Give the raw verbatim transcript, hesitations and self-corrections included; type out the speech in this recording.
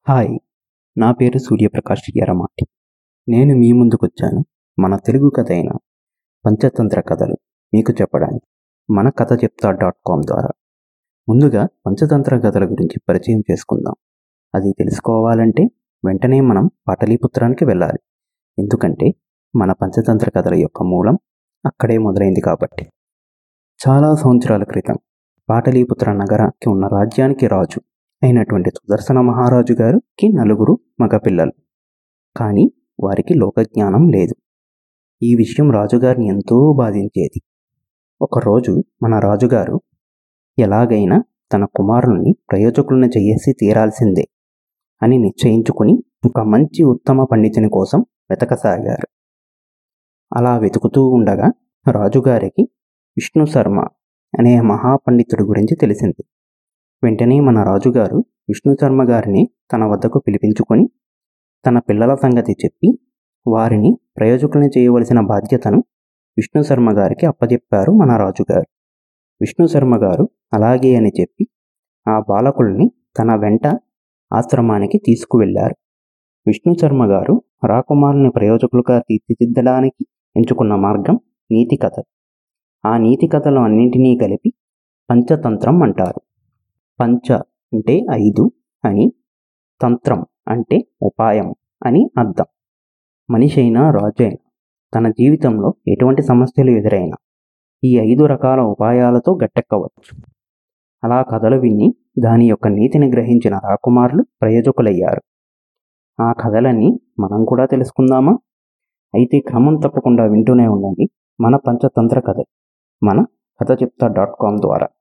Hi! నా పేరు సూర్యప్రకాష్ ఎర్రమాటి. నేను మీ ముందుకొచ్చాను మన తెలుగు కథ అయిన పంచతంత్ర కథలు మీకు చెప్పడానికి మన కథ చెప్తా డాట్ కామ్ ద్వారా. ముందుగా పంచతంత్ర కథల గురించి పరిచయం చేసుకుందాం. అది తెలుసుకోవాలంటే వెంటనే మనం పాటలీపుత్రానికి వెళ్ళాలి. ఎందుకంటే మన పంచతంత్ర కథల యొక్క మూలం అక్కడే మొదలైంది కాబట్టి. చాలా సంవత్సరాల క్రితం పాటలీపుత్ర నగరానికి ఉన్న రాజ్యానికి రాజు అయినటువంటి సుదర్శన మహారాజు గారికి నలుగురు మగపిల్లలు. కానీ వారికి లోకజ్ఞానం లేదు. ఈ విషయం రాజుగారిని ఎంతో బాధించేది. ఒకరోజు మన రాజుగారు ఎలాగైనా తన కుమారుల్ని ప్రయోజకులను చేసి తీరాల్సిందే అని నిశ్చయించుకుని ఒక మంచి ఉత్తమ పండితుని కోసం వెతకసాగారు. అలా వెతుకుతూ ఉండగా రాజుగారికి విష్ణు శర్మ అనే మహాపండితుడి గురించి తెలిసింది. వెంటనే మన రాజుగారు విష్ణు శర్మ గారిని తన వద్దకు పిలిపించుకొని తన పిల్లల సంగతి చెప్పి వారిని ప్రయోజకుల్ని చేయవలసిన బాధ్యతను విష్ణు శర్మ గారికి అప్పచెప్పారు మన రాజుగారు. విష్ణు శర్మ గారు అలాగే అని చెప్పి ఆ బాలకుల్ని తన వెంట ఆశ్రమానికి తీసుకువెళ్ళారు. విష్ణు శర్మ గారు రాకుమారుని ప్రయోజకులుగా తీర్చిదిద్దడానికి ఎంచుకున్న మార్గం నీతి కథ. ఆ నీతి కథలు అన్నింటినీ కలిపి పంచతంత్రం అంటారు. పంచ అంటే ఐదు అని, తంత్రం అంటే ఉపాయం అని అర్థం. మనిషి అయినా రాజు అయినా తన జీవితంలో ఎటువంటి సమస్యలు ఎదురైనా ఈ ఐదు రకాల ఉపాయాలతో గట్టెక్కవచ్చు. అలా కథలు విని దాని యొక్క నీతిని గ్రహించిన రాకుమారులు ప్రయోజకులయ్యారు. ఆ కథలన్నీ మనం కూడా తెలుసుకుందామా? అయితే క్రమం తప్పకుండా వింటూనే ఉండండి మన పంచతంత్ర కథ మన కథ చెప్తా డాట్ కామ్ ద్వారా.